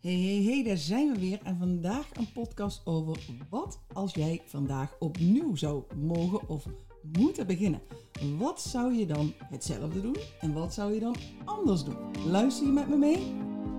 Hey, daar zijn we weer. En vandaag een podcast over wat als jij vandaag opnieuw zou mogen of moeten beginnen. Wat zou je dan hetzelfde doen en wat zou je dan anders doen? Luister je met me mee?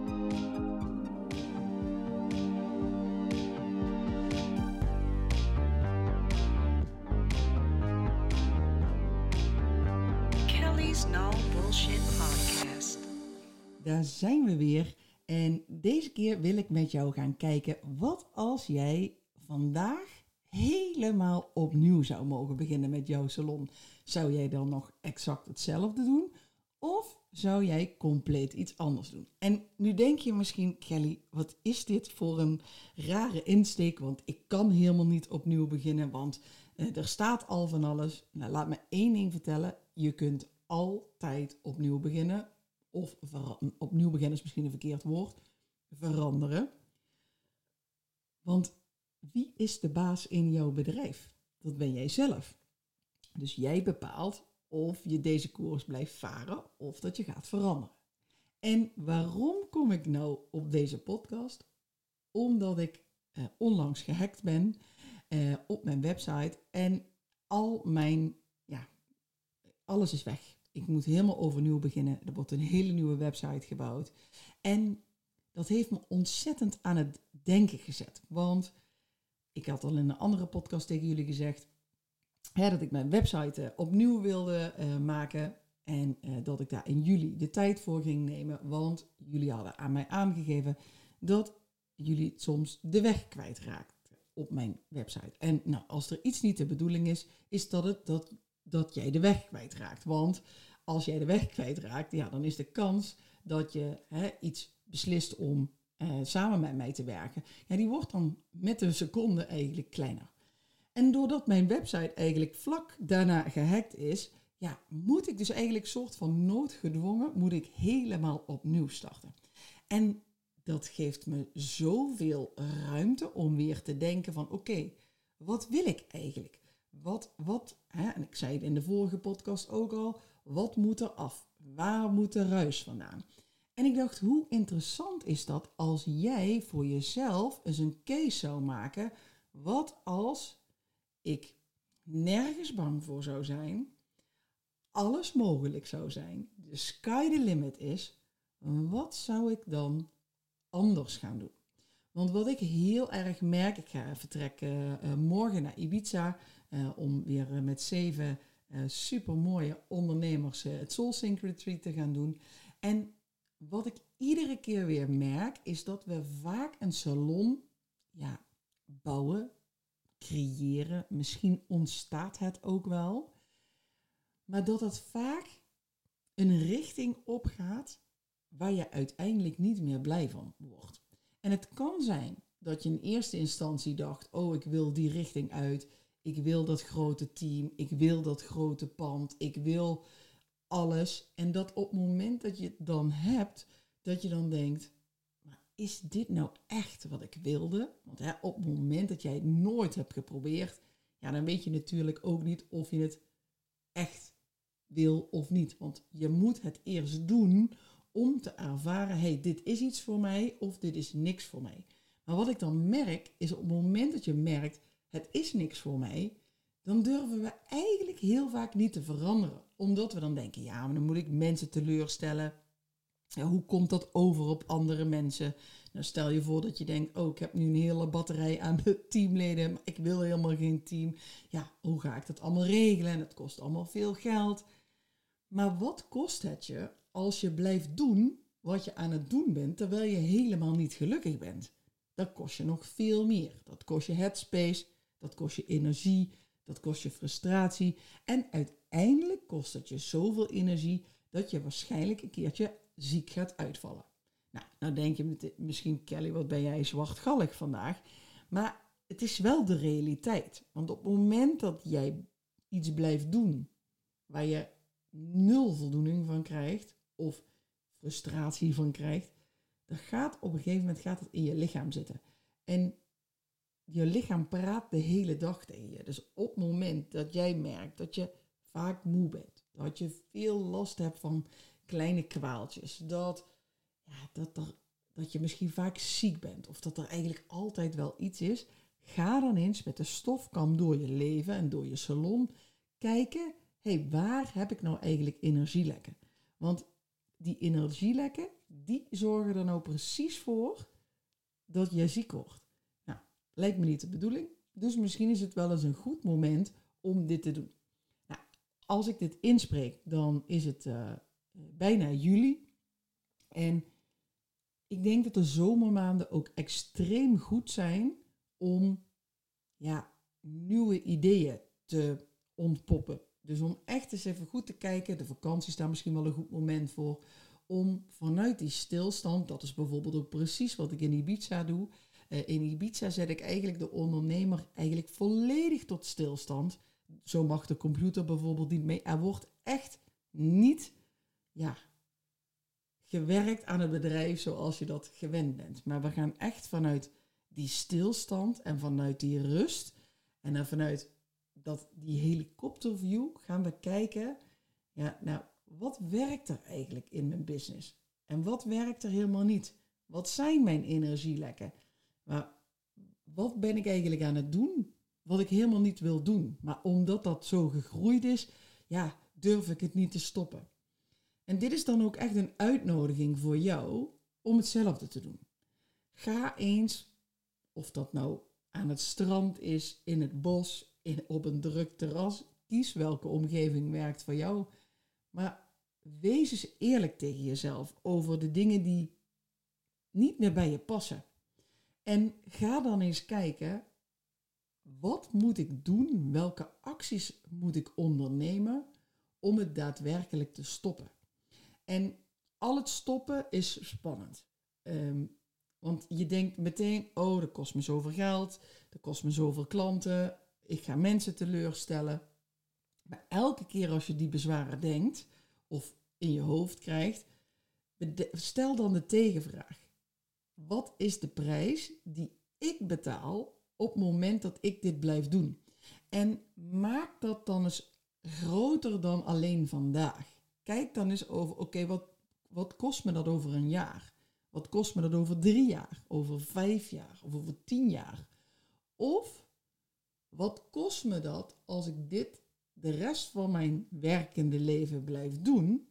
Kelly's No Bullshit Podcast. Daar zijn we weer. En deze keer wil ik met jou gaan kijken, wat als jij vandaag helemaal opnieuw zou mogen beginnen met jouw salon? Zou jij dan nog exact hetzelfde doen? Of zou jij compleet iets anders doen? En nu denk je misschien, Kelly, wat is dit voor een rare insteek? Want ik kan helemaal niet opnieuw beginnen, want er staat al van alles. Nou, laat me één ding vertellen. Je kunt altijd opnieuw beginnen. Of opnieuw beginnen is misschien een verkeerd woord. Veranderen. Want wie is de baas in jouw bedrijf? Dat ben jij zelf. Dus jij bepaalt of je deze koers blijft varen of dat je gaat veranderen. En waarom kom ik nou op deze podcast? Omdat ik onlangs gehackt ben op mijn website en alles is weg. Ik moet helemaal overnieuw beginnen. Er wordt een hele nieuwe website gebouwd. En dat heeft me ontzettend aan het denken gezet. Want ik had al in een andere podcast tegen jullie gezegd dat ik mijn website opnieuw wilde maken. En dat ik daar in juli de tijd voor ging nemen. Want jullie hadden aan mij aangegeven dat jullie soms de weg kwijtraakten op mijn website. En nou, als er iets niet de bedoeling is dat jij de weg kwijtraakt. Want als jij de weg kwijtraakt, dan is de kans dat je iets beslist om samen met mij te werken, die wordt dan met een seconde eigenlijk kleiner. En doordat mijn website eigenlijk vlak daarna gehackt is, moet ik dus eigenlijk soort van noodgedwongen, helemaal opnieuw starten. En dat geeft me zoveel ruimte om weer te denken van oké, wat wil ik eigenlijk? En ik zei het in de vorige podcast ook al, wat moet er af? Waar moet de ruis vandaan? En ik dacht, hoe interessant is dat als jij voor jezelf eens een case zou maken, wat als ik nergens bang voor zou zijn, alles mogelijk zou zijn, de sky the limit is, wat zou ik dan anders gaan doen? Want wat ik heel erg merk, ik ga vertrekken morgen naar Ibiza om weer met 7 supermooie ondernemers het Soul Sync Retreat te gaan doen. En wat ik iedere keer weer merk, is dat we vaak een salon bouwen, creëren. Misschien ontstaat het ook wel. Maar dat het vaak een richting opgaat waar je uiteindelijk niet meer blij van wordt. En het kan zijn dat je in eerste instantie dacht, ik wil die richting uit. Ik wil dat grote team. Ik wil dat grote pand. Ik wil alles. En dat op het moment dat je het dan hebt, dat je dan denkt, maar is dit nou echt wat ik wilde? Want op het moment dat jij het nooit hebt geprobeerd, dan weet je natuurlijk ook niet of je het echt wil of niet. Want je moet het eerst doen om te ervaren, dit is iets voor mij of dit is niks voor mij. Maar wat ik dan merk, is op het moment dat je merkt, het is niks voor mij, dan durven we eigenlijk heel vaak niet te veranderen. Omdat we dan denken, maar dan moet ik mensen teleurstellen. Hoe komt dat over op andere mensen? Nou, stel je voor dat je denkt, ik heb nu een hele batterij aan teamleden, maar ik wil helemaal geen team. Hoe ga ik dat allemaal regelen? En het kost allemaal veel geld. Maar wat kost het je als je blijft doen wat je aan het doen bent, terwijl je helemaal niet gelukkig bent? Dat kost je nog veel meer. Dat kost je headspace, dat kost je energie, dat kost je frustratie. En uiteindelijk kost het je zoveel energie dat je waarschijnlijk een keertje ziek gaat uitvallen. Nou denk je misschien, Kelly, wat ben jij zwartgallig vandaag? Maar het is wel de realiteit. Want op het moment dat jij iets blijft doen waar je 0 voldoening van krijgt of frustratie van krijgt, dan gaat op een gegeven moment het in je lichaam zitten. En je lichaam praat de hele dag tegen je. Dus op het moment dat jij merkt dat je vaak moe bent, dat je veel last hebt van kleine kwaaltjes, dat dat je misschien vaak ziek bent of dat er eigenlijk altijd wel iets is, ga dan eens met de stofkam door je leven en door je salon kijken, waar heb ik nou eigenlijk energielekken? Want die energielekken, die zorgen er nou precies voor dat je ziek wordt. Nou, lijkt me niet de bedoeling, dus misschien is het wel eens een goed moment om dit te doen. Nou, als ik dit inspreek, dan is het bijna juli. En ik denk dat de zomermaanden ook extreem goed zijn om nieuwe ideeën te ontpoppen. Dus om echt eens even goed te kijken, de vakantie is daar misschien wel een goed moment voor, om vanuit die stilstand, dat is bijvoorbeeld ook precies wat ik in Ibiza doe. In Ibiza zet ik eigenlijk de ondernemer eigenlijk volledig tot stilstand. Zo mag de computer bijvoorbeeld niet mee. Er wordt echt niet gewerkt aan het bedrijf zoals je dat gewend bent. Maar we gaan echt vanuit die stilstand en vanuit die rust en dan vanuit die helikopterview gaan we kijken, wat werkt er eigenlijk in mijn business? En wat werkt er helemaal niet? Wat zijn mijn energielekken? Maar wat ben ik eigenlijk aan het doen wat ik helemaal niet wil doen? Maar omdat dat zo gegroeid is, durf ik het niet te stoppen. En dit is dan ook echt een uitnodiging voor jou om hetzelfde te doen. Ga eens, of dat nou aan het strand is, in het bos, op een druk terras, kies welke omgeving werkt voor jou. Maar wees eens eerlijk tegen jezelf over de dingen die niet meer bij je passen. En ga dan eens kijken, wat moet ik doen? Welke acties moet ik ondernemen om het daadwerkelijk te stoppen? En al het stoppen is spannend. Want je denkt meteen, dat kost me zoveel geld, dat kost me zoveel klanten, ik ga mensen teleurstellen. Maar elke keer als je die bezwaren denkt of in je hoofd krijgt, stel dan de tegenvraag. Wat is de prijs die ik betaal op het moment dat ik dit blijf doen? En maak dat dan eens groter dan alleen vandaag. Kijk dan eens over, wat kost me dat over een jaar? Wat kost me dat over 3 jaar? Over 5 jaar? Of over 10 jaar? Of wat kost me dat als ik dit de rest van mijn werkende leven blijf doen?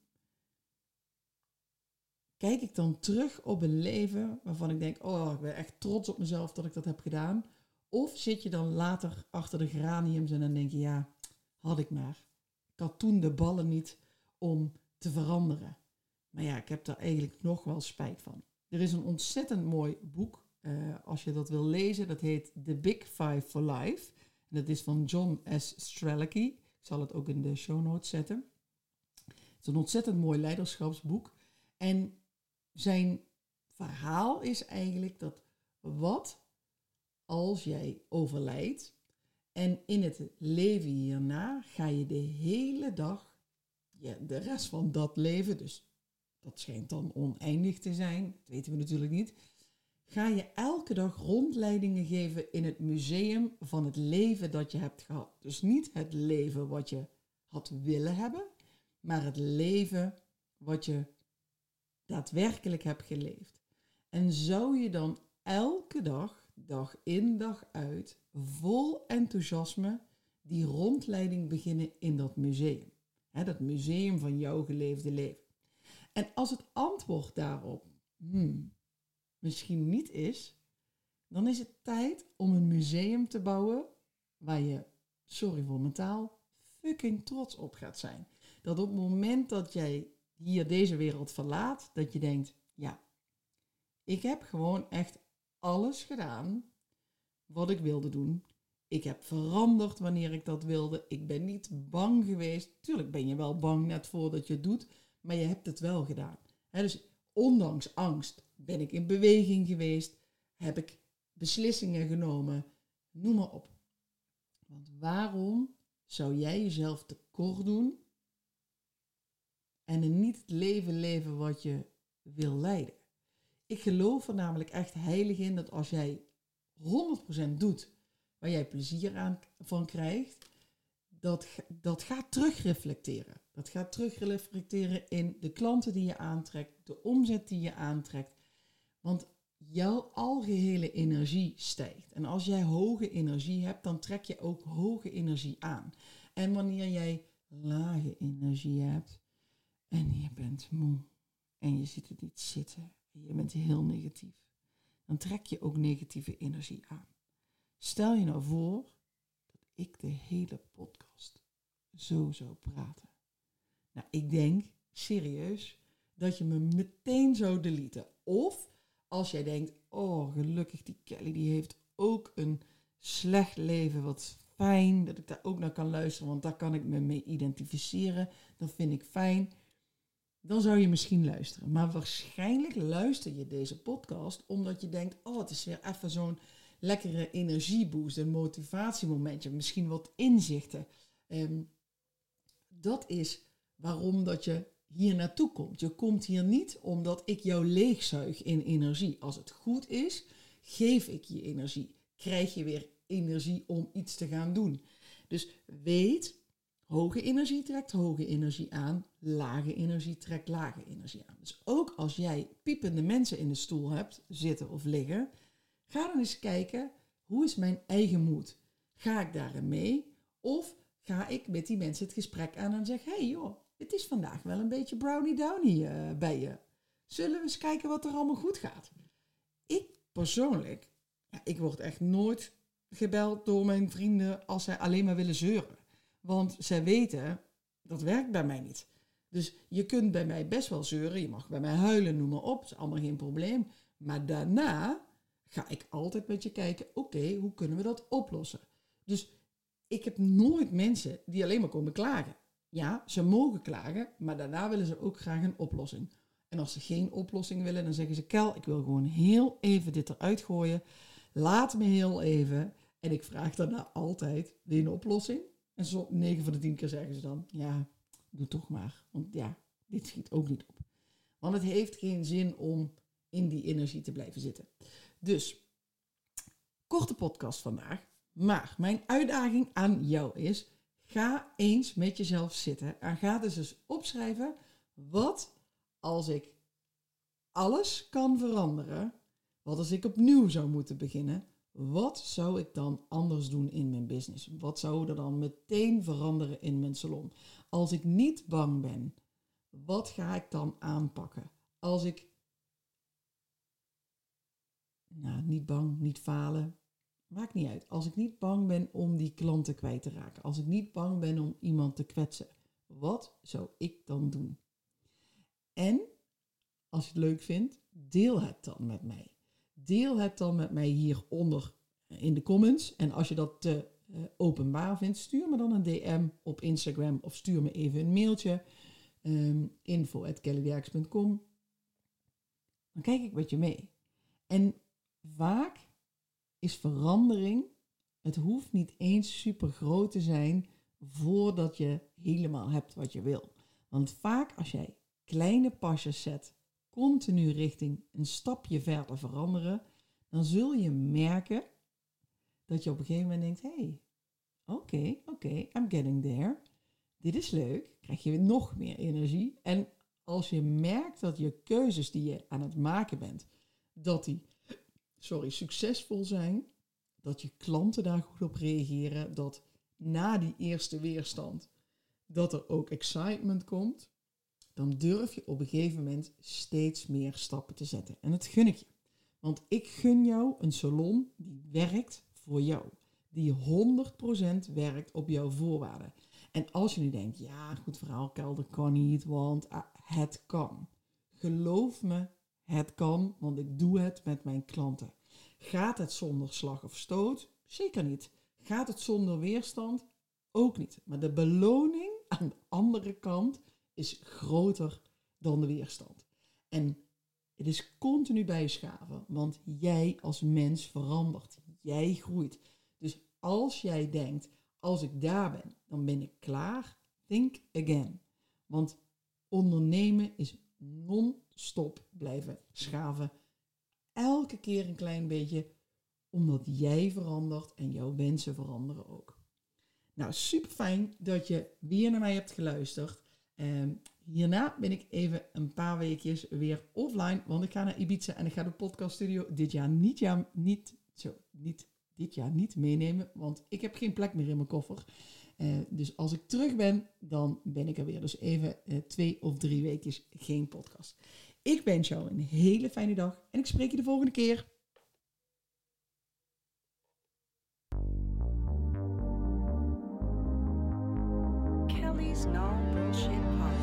Kijk ik dan terug op een leven waarvan ik denk, ik ben echt trots op mezelf dat ik dat heb gedaan? Of zit je dan later achter de geraniums en dan denk je, had ik maar. Ik had toen de ballen niet om te veranderen. Maar ik heb daar eigenlijk nog wel spijt van. Er is een ontzettend mooi boek, als je dat wil lezen. Dat heet The Big Five for Life. En dat is van John S. Strelicky. Ik zal het ook in de show notes zetten. Het is een ontzettend mooi leiderschapsboek. En zijn verhaal is eigenlijk dat wat als jij overlijdt en in het leven hierna ga je de hele dag, de rest van dat leven, dus dat schijnt dan oneindig te zijn, dat weten we natuurlijk niet, ga je elke dag rondleidingen geven in het museum van het leven dat je hebt gehad. Dus niet het leven wat je had willen hebben, maar het leven wat je daadwerkelijk hebt geleefd. En zou je dan elke dag, dag in dag uit, vol enthousiasme die rondleiding beginnen in dat museum. Dat museum van jouw geleefde leven. En als het antwoord daarop misschien niet is, dan is het tijd om een museum te bouwen waar je, sorry voor mijn taal, fucking trots op gaat zijn. Dat op het moment dat jij hier deze wereld verlaat, dat je denkt, ik heb gewoon echt alles gedaan wat ik wilde doen. Ik heb veranderd wanneer ik dat wilde. Ik ben niet bang geweest. Tuurlijk ben je wel bang net voordat je het doet, maar je hebt het wel gedaan. Dus ondanks angst ben ik in beweging geweest, heb ik beslissingen genomen, noem maar op. Want waarom zou jij jezelf tekort doen en niet het leven leven wat je wil leiden? Ik geloof er namelijk echt heilig in dat als jij 100% doet waar jij plezier van krijgt, dat gaat terugreflecteren. Dat gaat terugreflecteren in de klanten die je aantrekt, de omzet die je aantrekt. Want jouw algehele energie stijgt. En als jij hoge energie hebt, dan trek je ook hoge energie aan. En wanneer jij lage energie hebt en je bent moe en je ziet het niet zitten en je bent heel negatief, dan trek je ook negatieve energie aan. Stel je nou voor dat ik de hele podcast zo zou praten. Nou, ik denk serieus dat je me meteen zou deleten. Of als jij denkt, oh gelukkig die Kelly die heeft ook een slecht leven, wat fijn dat ik daar ook naar kan luisteren, want daar kan ik me mee identificeren. Dat vind ik fijn. Dan zou je misschien luisteren. Maar waarschijnlijk luister je deze podcast omdat je denkt, oh het is weer even zo'n lekkere energieboost, een motivatiemomentje, misschien wat inzichten. Dat is waarom dat je hier naartoe komt. Je komt hier niet omdat ik jou leegzuig in energie. Als het goed is, geef ik je energie. Krijg je weer energie om iets te gaan doen. Dus weet, hoge energie trekt hoge energie aan. Lage energie trekt lage energie aan. Dus ook als jij piepende mensen in de stoel hebt, zitten of liggen, ga dan eens kijken, hoe is mijn eigen moed? Ga ik daarin mee? Of ga ik met die mensen het gesprek aan en zeg, hey joh, het is vandaag wel een beetje brownie downy bij je. Zullen we eens kijken wat er allemaal goed gaat? Ik persoonlijk, ik word echt nooit gebeld door mijn vrienden als zij alleen maar willen zeuren. Want zij weten, dat werkt bij mij niet. Dus je kunt bij mij best wel zeuren, je mag bij mij huilen, noem maar op, dat is allemaal geen probleem. Maar daarna ga ik altijd met je kijken, oké, hoe kunnen we dat oplossen? Dus ik heb nooit mensen die alleen maar komen klagen. Ja, ze mogen klagen, maar daarna willen ze ook graag een oplossing. En als ze geen oplossing willen, dan zeggen ze, Kel, ik wil gewoon heel even dit eruit gooien. Laat me heel even. En ik vraag daarna altijd een oplossing. En zo 9 van de 10 keer zeggen ze dan, ja, doe toch maar. Want ja, dit schiet ook niet op. Want het heeft geen zin om in die energie te blijven zitten. Dus, korte podcast vandaag. Maar mijn uitdaging aan jou is, ga eens met jezelf zitten en ga dus eens opschrijven, wat als ik alles kan veranderen, wat als ik opnieuw zou moeten beginnen, wat zou ik dan anders doen in mijn business? Wat zou er dan meteen veranderen in mijn salon? Als ik niet bang ben, wat ga ik dan aanpakken? Als ik, niet bang, niet falen, maakt niet uit. Als ik niet bang ben om die klanten kwijt te raken. Als ik niet bang ben om iemand te kwetsen. Wat zou ik dan doen? En, als je het leuk vindt, deel het dan met mij. Deel het dan met mij hieronder in de comments. En als je dat te openbaar vindt, stuur me dan een DM op Instagram. Of stuur me even een mailtje. info@kellyderks.com. Dan kijk ik met je mee. En vaak is verandering, het hoeft niet eens super groot te zijn voordat je helemaal hebt wat je wil. Want vaak als jij kleine pasjes zet, continu richting een stapje verder veranderen, dan zul je merken dat je op een gegeven moment denkt, hey, oké, I'm getting there. Dit is leuk, krijg je nog meer energie. En als je merkt dat je keuzes die je aan het maken bent, dat die succesvol zijn, dat je klanten daar goed op reageren, dat na die eerste weerstand, dat er ook excitement komt, dan durf je op een gegeven moment steeds meer stappen te zetten. En dat gun ik je. Want ik gun jou een salon die werkt voor jou. Die 100% werkt op jouw voorwaarden. En als je nu denkt, ja, goed verhaal, Kel, dat kan niet, want het kan. Geloof me, het kan, want ik doe het met mijn klanten. Gaat het zonder slag of stoot? Zeker niet. Gaat het zonder weerstand? Ook niet. Maar de beloning aan de andere kant is groter dan de weerstand. En het is continu bij je schaven, want jij als mens verandert. Jij groeit. Dus als jij denkt, als ik daar ben, dan ben ik klaar. Think again. Want ondernemen is non-stop blijven schaven. Elke keer een klein beetje, omdat jij verandert en jouw wensen veranderen ook. Nou, super fijn dat je weer naar mij hebt geluisterd. hierna ben ik even een paar weekjes weer offline. Want ik ga naar Ibiza en ik ga de podcaststudio dit jaar niet meenemen. Want ik heb geen plek meer in mijn koffer. Dus als ik terug ben, dan ben ik er weer. Dus even 2 of 3 weekjes geen podcast. Ik wens jou een hele fijne dag en ik spreek je de volgende keer. Kelly's No Bullshit Podcast.